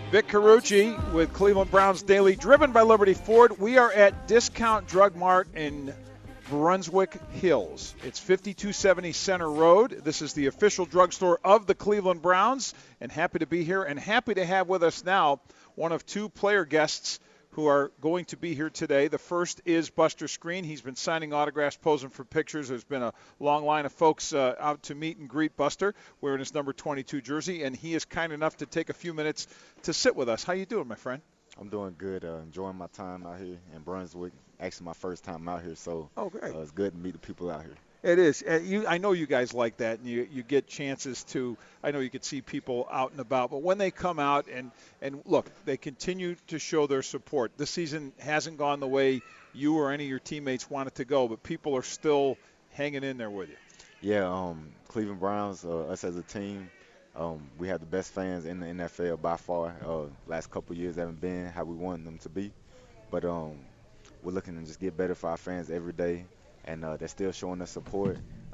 Vic Carucci with Cleveland Browns Daily, driven by Liberty Ford. We are at Discount Drug Mart in Brunswick Hills. It's 5270 Center Road. This is the official drugstore of the Cleveland Browns, and happy to be here and happy to have with us now one of two player guests who are going to be here today. The first is Buster Skrine. He's been signing autographs, posing for pictures. There's been a long line of folks out to meet and greet Buster wearing his number 22 jersey, and he is kind enough to take a few minutes to sit with us. How you doing, my friend? I'm doing good. Enjoying my time out here in Brunswick. Actually, my first time out here, so great. It's good to meet the people out here. It is. I know you guys like that, and you get chances to. I know you could see people out and about, but when they come out and look, they continue to show their support. This season hasn't gone the way you or any of your teammates want it to go, but people are still hanging in there with you. Yeah, Cleveland Browns, us as a team, we have the best fans in the NFL by far. Last couple of years haven't been how we wanted them to be, but we're looking to just get better for our fans every day. And they're still showing us support.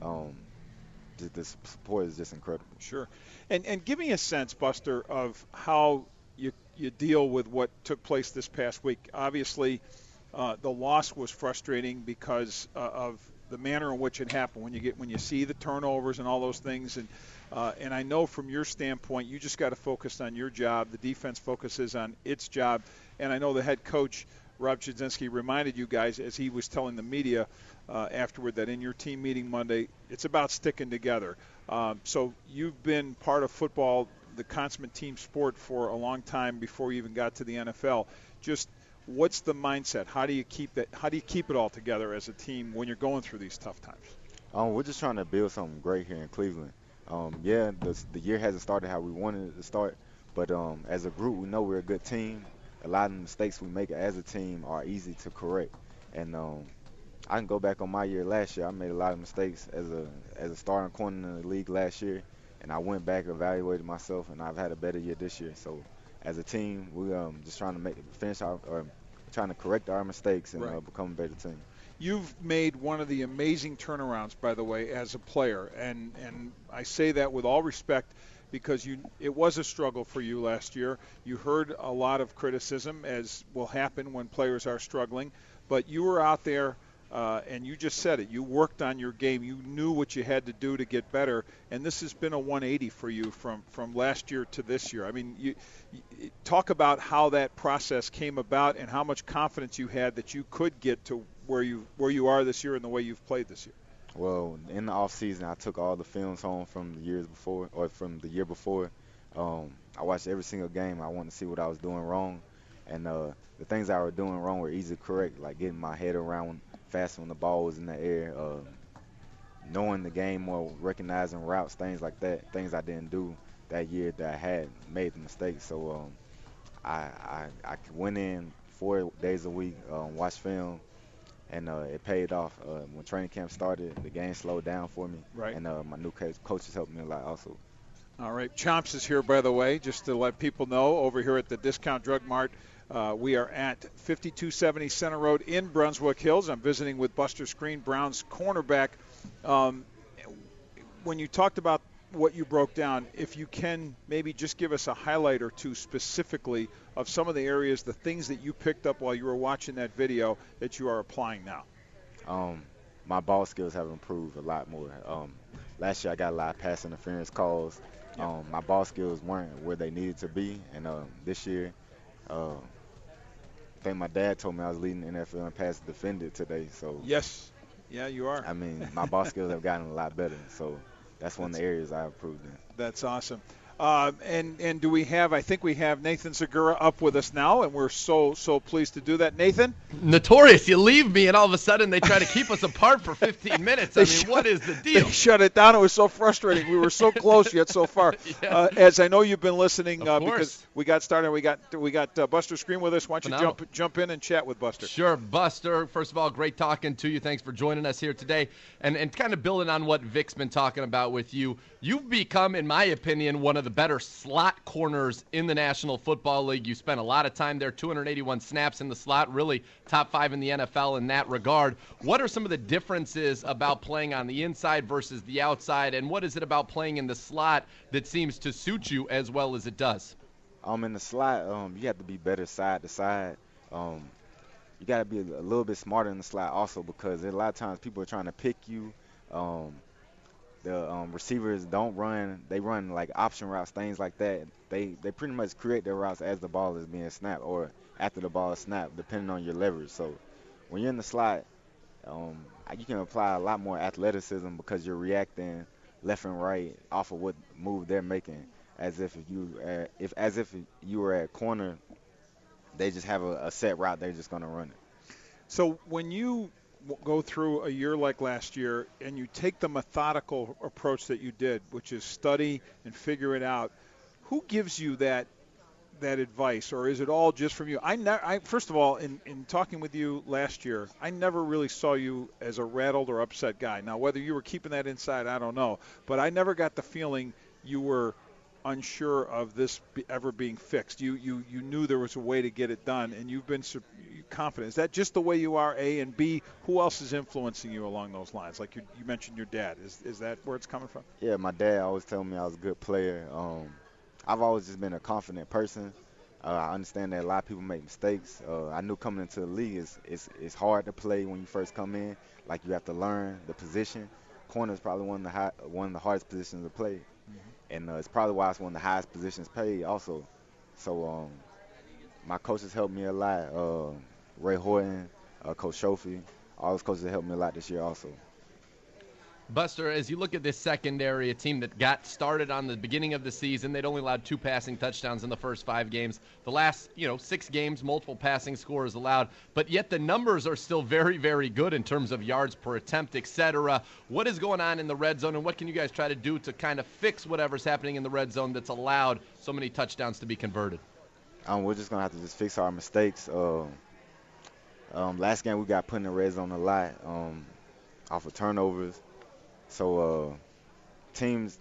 The support is just incredible. Sure. And give me a sense, Buster, of how you deal with what took place this past week. Obviously, the loss was frustrating because of the manner in which it happened. When you see the turnovers and all those things, and I know from your standpoint, you just got to focus on your job. The defense focuses on its job, and I know the head coach, Rob Chudzinski, reminded you guys as he was telling the media afterward that in your team meeting Monday, it's about sticking together. So you've been part of football, the consummate team sport, for a long time before you even got to the NFL. Just what's the mindset? How do you keep that? How do you keep it all together as a team when you're going through these tough times? We're just trying to build something great here in Cleveland. The year hasn't started how we wanted it to start, but as a group, we know we're a good team. A lot of the mistakes we make as a team are easy to correct, and I can go back on my year last year. I made a lot of mistakes as a starting corner in the league last year, and I went back, evaluated myself, and I've had a better year this year. So, as a team, we just trying to correct our mistakes and become a better team. You've made one of the amazing turnarounds, by the way, as a player, and I say that with all respect, because it was a struggle for you last year. You heard a lot of criticism, as will happen when players are struggling, but you were out there and you just said it. You worked on your game. You knew what you had to do to get better, and this has been a 180 for you from last year to this year. I mean, you talk about how that process came about and how much confidence you had that you could get to where you are this year and the way you've played this year. Well, in the off season, I took all the films home from the year before. I watched every single game. I wanted to see what I was doing wrong, and the things I was doing wrong were easy to correct, like getting my head around fast when the ball was in the air, knowing the game more, recognizing routes, things like that. Things I didn't do that year that I had made the mistakes. So I went in 4 days a week, watched film. And it paid off. When training camp started, the game slowed down for me. Right. And my new coaches helped me a lot also. All right. Chomps is here, by the way, just to let people know, over here at the Discount Drug Mart. We are at 5270 Center Road in Brunswick Hills. I'm visiting with Buster Skrine, Browns cornerback. When you talked about what you broke down, if you can maybe just give us a highlight or two specifically of some of the areas, the things that you picked up while you were watching that video that you are applying now. My ball skills have improved a lot more. Last year I got a lot of pass interference calls. My ball skills weren't where they needed to be, and this year I think my dad told me I was leading the NFL in pass defended today. So yes, yeah, you are. I mean, my ball skills have gotten a lot better, so that's one of the areas I improved in. That's awesome. And do we have, I think we have Nathan Segura up with us now, and we're so pleased to do that. Nathan? Notorious. You leave me, and all of a sudden they try to keep us apart for 15 minutes. I mean, what is the deal? They shut it down. It was so frustrating. We were so close yet so far. Yeah. As I know you've been listening because we got started. We got Buster Skrine with us. Why don't you jump in and chat with Buster? Sure, Buster. First of all, great talking to you. Thanks for joining us here today. And kind of building on what Vic's been talking about with you, you've become, in my opinion, one of the better slot corners in the National Football League. You spent a lot of time there, 281 snaps in the slot, really top 5 in the NFL in that regard. What are some of the differences about playing on the inside versus the outside, and what is it about playing in the slot that seems to suit you as well as it does? In the slot, you have to be better side to side. Um, you got to be a little bit smarter in the slot also because a lot of times people are trying to pick you. Um, the receivers don't run; they run like option routes, things like that. They pretty much create their routes as the ball is being snapped or after the ball is snapped, depending on your leverage. So when you're in the slot, um, you can apply a lot more athleticism because you're reacting left and right off of what move they're making, as if you were at corner. They just have a set route. They're just gonna run it. So when you go through a year like last year and you take the methodical approach that you did, which is study and figure it out, who gives you that advice, or is it all just from you? First of all, in talking with you last year, I never really saw you as a rattled or upset guy. Now, whether you were keeping that inside, I don't know, but I never got the feeling you were unsure of this ever being fixed. You knew there was a way to get it done, and you've been confident. Is that just the way you are, A? And B, who else is influencing you along those lines? Like you mentioned your dad. Is that where it's coming from? Yeah, my dad always told me I was a good player. I've always just been a confident person. I understand that a lot of people make mistakes. I knew coming into the league it's hard to play when you first come in. Like you have to learn the position. Corner is probably one of the hardest positions to play, and it's probably why it's one of the highest positions paid also. So my coaches helped me a lot. Ray Horton, Coach Shofi, all those coaches have helped me a lot this year also. Buster, as you look at this secondary, a team that got started on the beginning of the season, they'd only allowed 2 passing touchdowns in the first 5 games. The last, 6 games, multiple passing scores allowed, but yet the numbers are still very, very good in terms of yards per attempt, etc. What is going on in the red zone, and what can you guys try to do to kind of fix whatever's happening in the red zone that's allowed so many touchdowns to be converted? We're just going to have to just fix our mistakes. Last game we got put in the red zone a lot off of turnovers. So teams,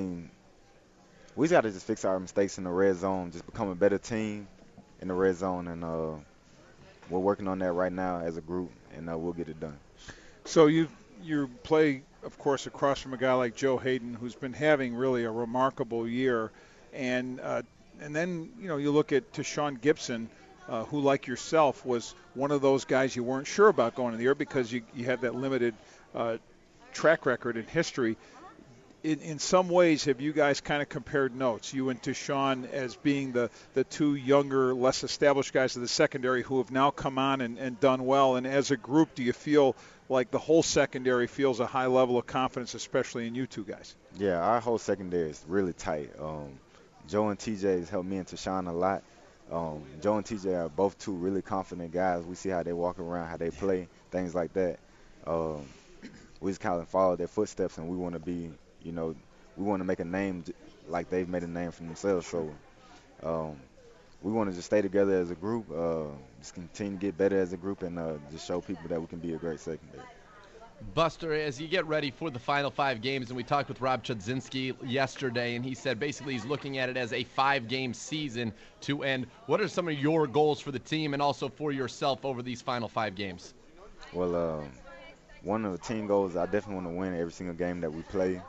we just got to just fix our mistakes in the red zone, just become a better team in the red zone, and we're working on that right now as a group, and we'll get it done. So you play, of course, across from a guy like Joe Hayden, who's been having really a remarkable year, and then you look at Tashawn Gibson, who, like yourself, was one of those guys you weren't sure about going in the year because you had that limited track record and history. In some ways, have you guys kind of compared notes, you and Tashawn, as being the 2 younger, less established guys of the secondary who have now come on and done well? And as a group, do you feel like the whole secondary feels a high level of confidence, especially in you 2 guys? Yeah, our whole secondary is really tight. Joe and TJ has helped me and Tashawn a lot. Joe and TJ are both 2 really confident guys. We see how they walk around, how they play, things like that. We just kind of follow their footsteps, and we want to be, we want to make a name like they've made a name for themselves. So we want to just stay together as a group, just continue to get better as a group, and just show people that we can be a great secondary. Buster, as you get ready for the final 5 games, and we talked with Rob Chudzinski yesterday, and he said basically he's looking at it as a 5-game season to end. What are some of your goals for the team and also for yourself over these final 5 games? Well, one of the team goals, I definitely want to win every single game that we play.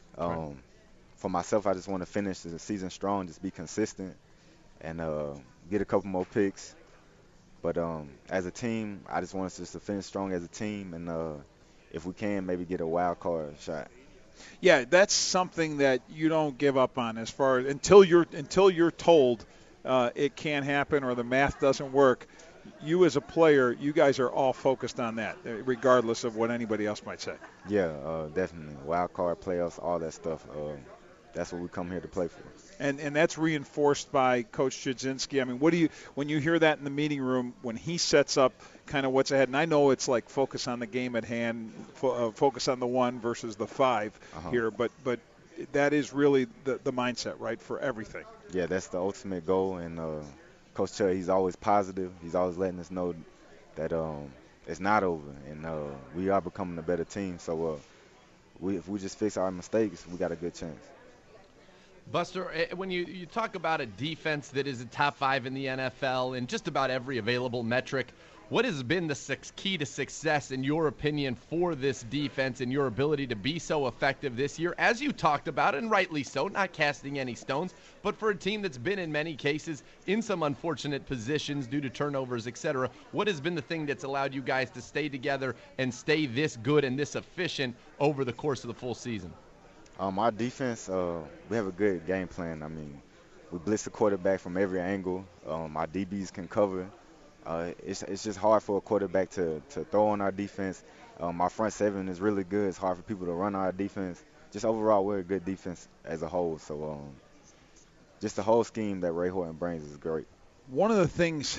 For myself, I just want to finish the season strong, just be consistent, and get a couple more picks. But as a team, I just want us just to finish strong as a team, and if we can, maybe get a wild card shot. Yeah, that's something that you don't give up on as far as until you're told it can't happen or the math doesn't work. You as a player, you guys are all focused on that, regardless of what anybody else might say. Yeah, definitely. Wild card, playoffs, all that stuff. That's what we come here to play for. And that's reinforced by Coach Chudzinski. I mean, when you hear that in the meeting room, when he sets up kind of what's ahead, and I know it's like focus on the game at hand, focus on the 1 versus the 5 here, but that is really the mindset, right, for everything. Yeah, that's the ultimate goal, and Coach Chud, he's always positive. He's always letting us know that it's not over, and we are becoming a better team. So if we just fix our mistakes, we got a good chance. Buster, when you talk about a defense that is a top 5 in the NFL in just about every available metric, What has been the key to success, in your opinion, for this defense and your ability to be so effective this year, as you talked about, and rightly so, not casting any stones, but for a team that's been in many cases in some unfortunate positions due to turnovers, etc. What has been the thing that's allowed you guys to stay together and stay this good and this efficient over the course of the full season? Our defense, we have a good game plan. I mean, we blitz the quarterback from every angle. Our DBs can cover. It's just hard for a quarterback to throw on our defense. Our front seven is really good. It's hard for people to run our defense. Just overall, we're a good defense as a whole. So just the whole scheme that Ray Horton brings is great. One of the things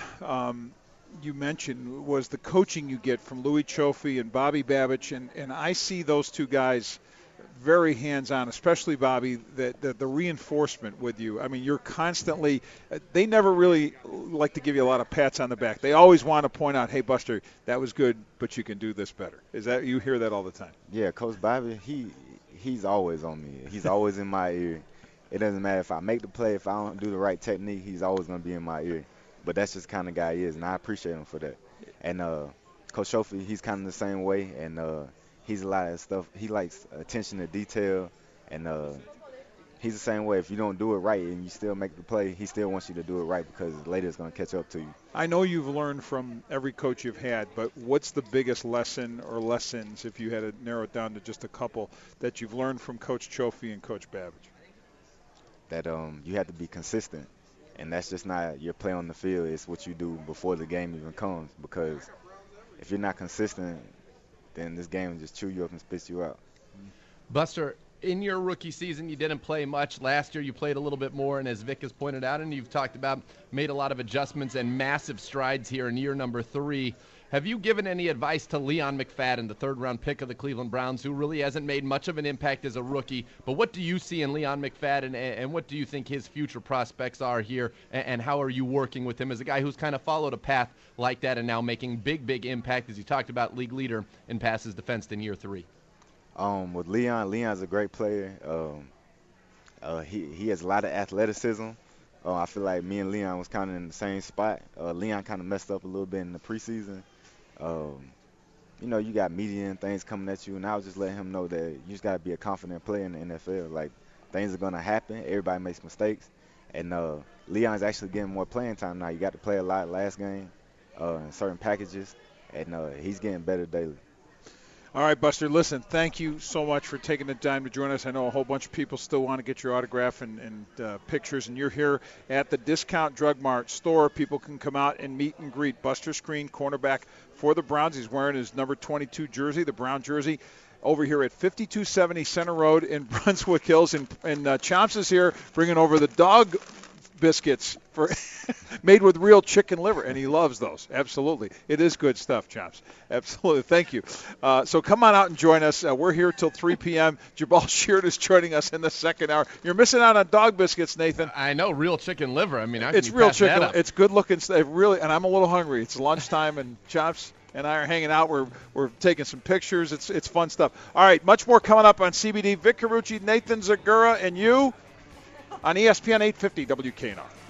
you mentioned was the coaching you get from Louis Cioffi and Bobby Babich, and I see those two guys very hands-on, especially Bobby, the reinforcement with you. I mean, you're constantly – they never really like to give you a lot of pats on the back. They always want to point out, hey, Buster, that was good, but you can do this better. Is that – you hear that all the time? Yeah, Coach Bobby, he's always on me. He's always in my ear. It doesn't matter if I make the play, if I don't do the right technique, he's always going to be in my ear. But that's just the kind of guy he is, and I appreciate him for that. And Coach Cioffi, he's kind of the same way, and he's a lot of stuff. He likes attention to detail, and he's the same way. If you don't do it right and you still make the play, he still wants you to do it right because later it's going to catch up to you. I know you've learned from every coach you've had, but what's the biggest lesson or lessons, if you had to narrow it down to just a couple, that you've learned from Coach Cioffi and Coach Babich? That you have to be consistent, and that's just not your play on the field. It's what you do before the game even comes, because if you're not consistent, then this game will just chew you up and spit you out. Buster, in your rookie season, you didn't play much. Last year, you played a little bit more, and as Vic has pointed out, and you've talked about, made a lot of adjustments and massive strides here in year number 3. Have you given any advice to Leon McFadden, the third-round pick of the Cleveland Browns, who really hasn't made much of an impact as a rookie? But what do you see in Leon McFadden, and what do you think his future prospects are here, and how are you working with him as a guy who's kind of followed a path like that and now making big impact, as you talked about, league leader in passes defensed in year 3? With Leon's a great player. He has a lot of athleticism. I feel like me and Leon was kind of in the same spot. Leon kind of messed up a little bit in the preseason. You got media and things coming at you, and I was just letting him know that you just got to be a confident player in the NFL. Like, things are going to happen. Everybody makes mistakes. And Leon's actually getting more playing time now. You got to play a lot last game in certain packages, and he's getting better daily. All right, Buster, listen, thank you so much for taking the time to join us. I know a whole bunch of people still want to get your autograph and pictures, and you're here at the Discount Drug Mart store. People can come out and meet and greet Buster Skrine, cornerback for the Browns. He's wearing his number 22 jersey, the Brown jersey, over here at 5270 Center Road in Brunswick Hills. And Chomps is here bringing over the dog biscuits for made with real chicken liver, and he loves those. Absolutely. It is good stuff, Chomps. Absolutely. Thank you. So come on out and join us. We're here till 3 p.m. Jabal Sheard is joining us in the second hour. You're missing out on dog biscuits, Nathan. I know, real chicken liver. I mean, it's real chicken. It's good looking stuff, really, and I'm a little hungry. It's lunchtime, and Chomps and I are hanging out. We're taking some pictures. It's fun stuff. All right, much more coming up on CBD. Vic Carucci, Nathan Zagura, and you on ESPN 850 WKNR.